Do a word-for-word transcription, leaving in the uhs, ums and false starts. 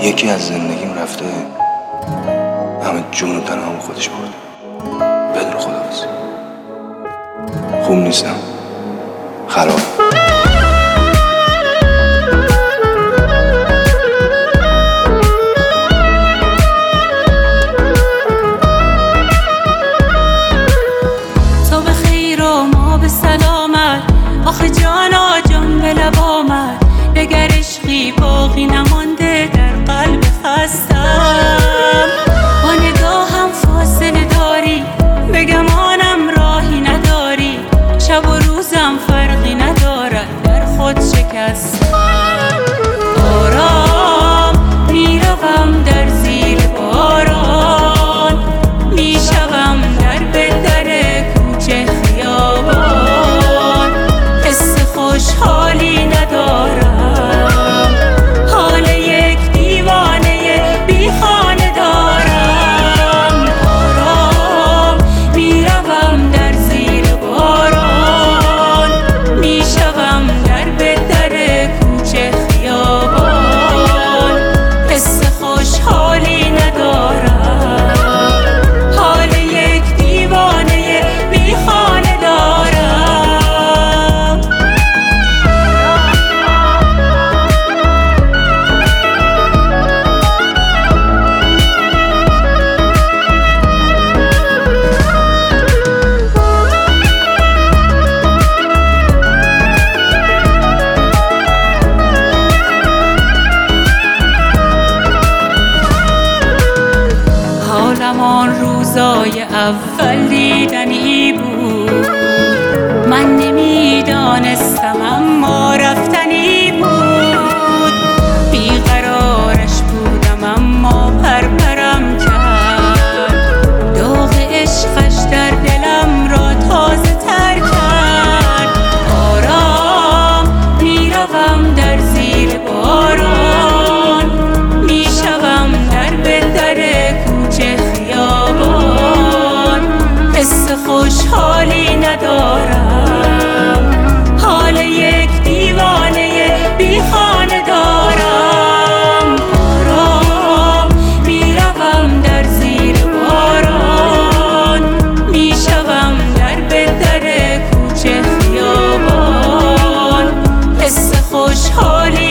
یکی از زندگیم رفته، همه جون و تنهام خودش برده. بدون خداحافظی. خوب نیستم، خراب. تو به خیر و ما به سلامت، آخه جانا جان به لب آمد. دگر عشقی باقی نمانده در قلب خستم. با نگاهم فاصله داری، به گمانم راهی نداری. شب و روزم فرقی ندارد، در خود شکستم. آرام میروم در زیر باران، میشوم در به در کوچه خیابان. حس خوشحالی ندارم، آن روزای اول دیدنی بود. من نمیدانستم اما رفتنی بود. بیقرارش بودم اما پرپرم کرد. داغ عشقش در دلم را تازه تر کرد. آرام میروم در زیر باران، میشوم در به در کوچه خوشحالی ندارم، حال یک دیوانه بی خانه دارم. آرام میروم در زیر باران، میشوم در به در کوچه خیابان. حس خوشحالی